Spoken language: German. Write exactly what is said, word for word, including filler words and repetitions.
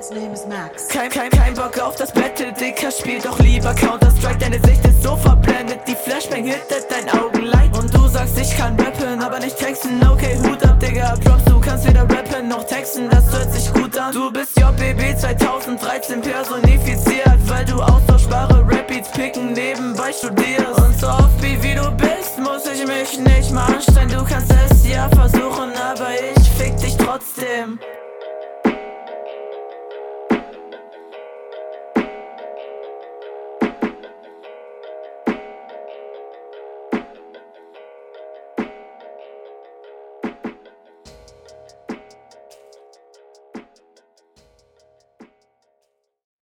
His name is Max. Kein, kein, kein Bock auf das Battle, Dicker, spiel doch lieber Counter-Strike. Deine Sicht ist so verblendet, die Flashbang hittet dein Augenlight. Und du sagst, ich kann rappen, aber nicht texten. Okay, Hut ab, Digga, Props, du kannst weder rappen noch texten, das hört sich gut an. Du bist J B B zweitausenddreizehn personifiziert, weil du austauschbare Rap-Beats picken nebenbei studierst.